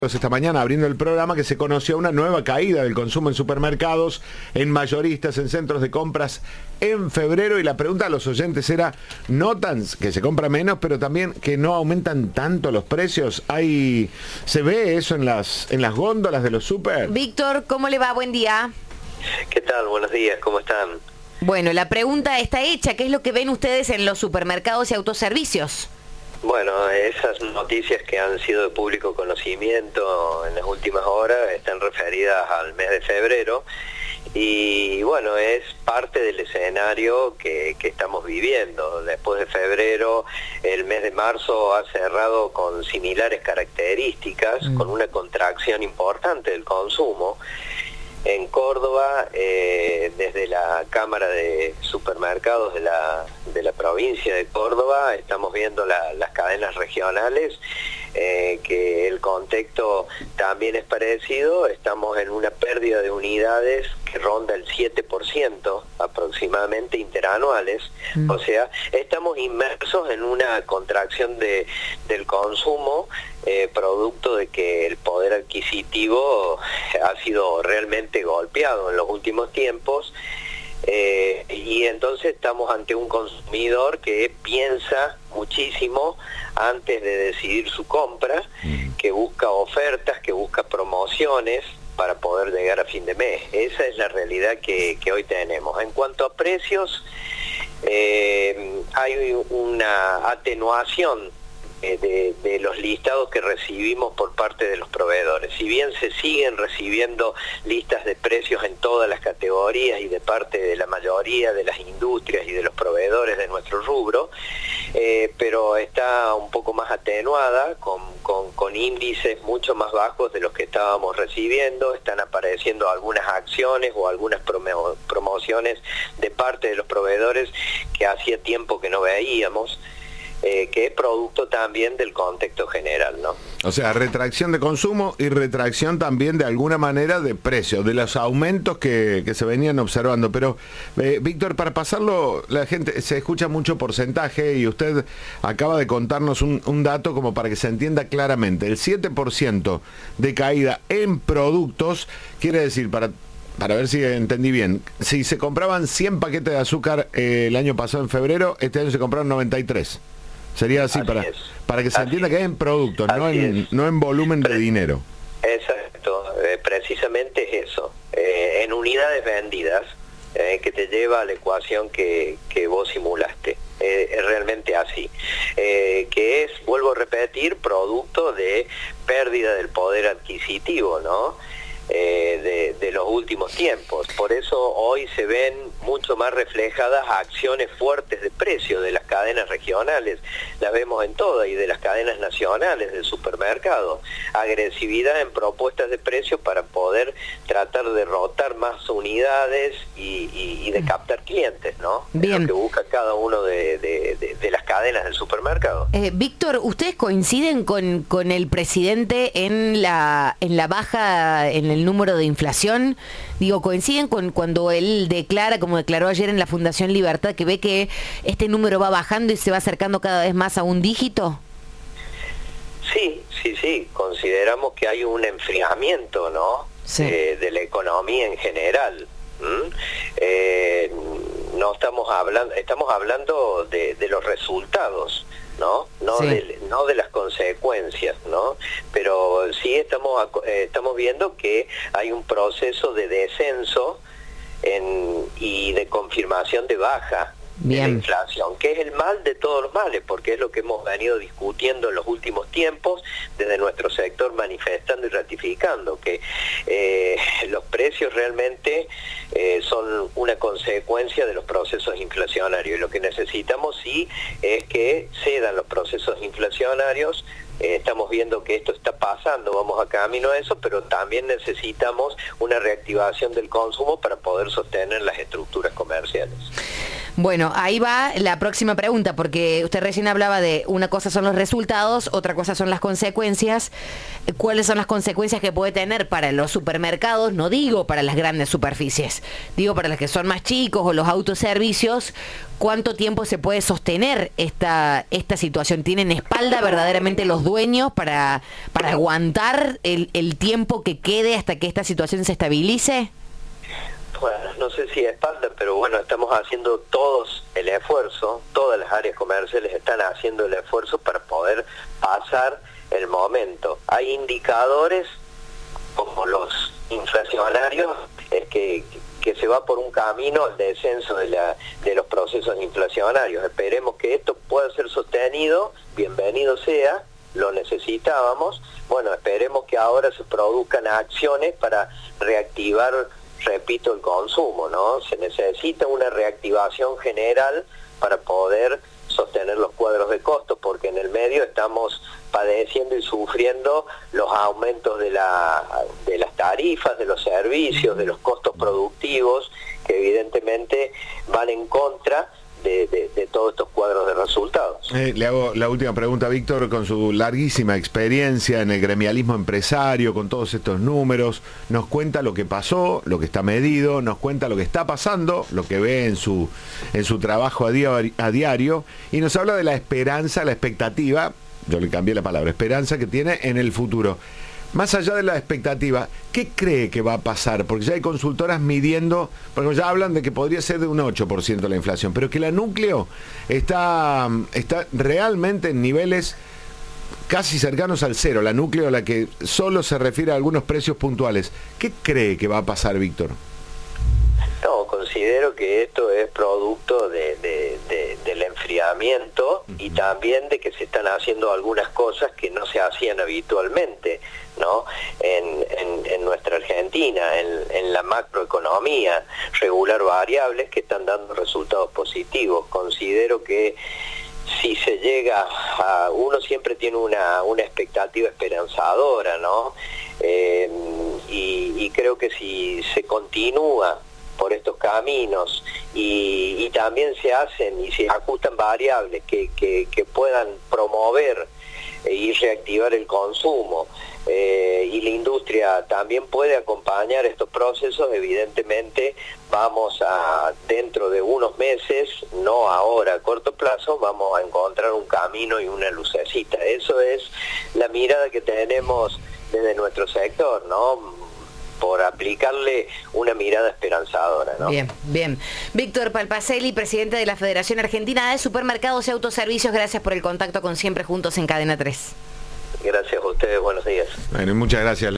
Esta mañana abriendo el programa que se conoció una nueva caída del consumo en supermercados, en mayoristas, en centros de compras en febrero, y la pregunta a los oyentes era: ¿notan que se compra menos pero también que no aumentan tanto los precios? ¿Se ve eso en las góndolas de los super? Víctor, ¿cómo le va? Buen día. ¿Qué tal? Buenos días, ¿cómo están? Bueno, la pregunta está hecha. ¿Qué es lo que ven ustedes en los supermercados y autoservicios? Bueno, esas noticias que han sido de público conocimiento en las últimas horas están referidas al mes de febrero y bueno, es parte del escenario que estamos viviendo. Después de febrero, el mes de marzo ha cerrado con similares características, con una contracción importante del consumo. En Córdoba, desde la Cámara de Supermercados de la provincia de Córdoba, estamos viendo las cadenas regionales, que el contexto también es parecido. Estamos en una pérdida de unidades que ronda el 7% aproximadamente interanuales. O sea, estamos inmersos en una contracción del consumo, producto de que el poder adquisitivo ha sido realmente golpeado en los últimos tiempos, y entonces estamos ante un consumidor que piensa muchísimo antes de decidir su compra, que busca ofertas, que busca promociones para poder llegar a fin de mes. Esa es la realidad que hoy tenemos. En cuanto a precios, hay una atenuación de los listados que recibimos por parte de los proveedores. Si bien se siguen recibiendo listas de precios en todas las categorías y de parte de la mayoría de las industrias y de los proveedores de nuestro rubro, pero está un poco más atenuada, con índices mucho más bajos de los que estábamos recibiendo. Están apareciendo algunas acciones o algunas promociones de parte de los proveedores que hacía tiempo que no veíamos, que es producto también del contexto general, ¿no? O sea, retracción de consumo y retracción también de alguna manera de precios, de los aumentos que se venían observando. Pero, Víctor, para pasarlo, la gente se escucha mucho porcentaje y usted acaba de contarnos un dato como para que se entienda claramente. El 7% de caída en productos quiere decir, para ver si entendí bien, si se compraban 100 paquetes de azúcar el año pasado en febrero, este año se compraron 93. Sería así para que se entienda que es en productos, no en volumen de dinero. Exacto, precisamente es eso, en unidades vendidas, que te lleva a la ecuación que vos simulaste. Es realmente así, que es, vuelvo a repetir, producto de pérdida del poder adquisitivo, ¿no? De los últimos tiempos. Por eso hoy se ven mucho más reflejadas acciones fuertes de precio de las cadenas regionales, las vemos en todas, y de las cadenas nacionales del supermercado. Agresividad en propuestas de precios para poder tratar de rotar más unidades y de captar clientes, ¿no? Bien. Es lo que busca cada uno de las cadenas del supermercado. Víctor, ¿ustedes coinciden con el presidente en la baja en el número de inflación? Digo, ¿coinciden con cuando él declara, como declaró ayer en la Fundación Libertad, que ve que este número va bajando y se va acercando cada vez más a un dígito? Sí, consideramos que hay un enfriamiento, ¿no? Sí. De la economía en general. No estamos hablando de los resultados, ¿no? No de las consecuencias, ¿no? Pero sí estamos viendo que hay un proceso de descenso y de confirmación de baja de la inflación, que es el mal de todos los males, porque es lo que hemos venido discutiendo en los últimos tiempos, desde nuestro sector manifestando y ratificando que los precios realmente son una consecuencia de los procesos inflacionarios, y lo que necesitamos sí es que cedan los procesos inflacionarios. Estamos viendo que esto está pasando, vamos a camino a eso, pero también necesitamos una reactivación del consumo para poder sostener las estructuras comerciales. Bueno, ahí va la próxima pregunta, porque usted recién hablaba de una cosa son los resultados, otra cosa son las consecuencias. ¿Cuáles son las consecuencias que puede tener para los supermercados? No digo para las grandes superficies, digo para los que son más chicos o los autoservicios. ¿Cuánto tiempo se puede sostener esta situación? ¿Tienen espalda verdaderamente los dueños para aguantar el tiempo que quede hasta que esta situación se estabilice? Bueno, no sé si espalda, pero bueno, estamos haciendo todos el esfuerzo, todas las áreas comerciales están haciendo el esfuerzo para poder pasar el momento. Hay indicadores como los inflacionarios, es que se va por un camino al descenso de los procesos inflacionarios. Esperemos que esto pueda ser sostenido, bienvenido sea, lo necesitábamos. Bueno, esperemos que ahora se produzcan acciones para reactivar, repito, el consumo, ¿no? Se necesita una reactivación general para poder sostener los cuadros de costos, porque en el medio estamos padeciendo y sufriendo los aumentos de las tarifas, de los servicios, de los costos productivos, que evidentemente van en contra de todos estos cuadros de resultados. Le hago la última pregunta, Víctor, con su larguísima experiencia en el gremialismo empresario, con todos estos números, nos cuenta lo que pasó, lo que está medido, nos cuenta lo que está pasando, lo que ve en su trabajo a diario, y nos habla de la esperanza, la expectativa, yo le cambié la palabra, esperanza que tiene en el futuro. Más allá de la expectativa, ¿qué cree que va a pasar? Porque ya hay consultoras midiendo, porque ya hablan de que podría ser de un 8% la inflación, pero que la núcleo está realmente en niveles casi cercanos al cero, la núcleo a la que solo se refiere a algunos precios puntuales. ¿Qué cree que va a pasar, Víctor? No, considero que esto es producto del enfriamiento y también de que se están haciendo algunas cosas que no se hacían habitualmente, ¿no? En nuestra Argentina, en la macroeconomía, regular variables que están dando resultados positivos. Considero que si se llega a... Uno siempre tiene una expectativa esperanzadora, ¿no? Y creo que si se continúa por estos caminos y también se hacen y se ajustan variables que puedan promover y reactivar el consumo, y la industria también puede acompañar estos procesos, evidentemente vamos a, dentro de unos meses, no ahora a corto plazo, vamos a encontrar un camino y una lucecita. Eso es la mirada que tenemos desde nuestro sector, ¿no? Por aplicarle una mirada esperanzadora, ¿no? Bien, bien. Víctor Palpacelli, presidente de la Federación Argentina de Supermercados y Autoservicios, gracias por el contacto con Siempre Juntos en Cadena 3. Gracias a ustedes, buenos días. Bueno, muchas gracias.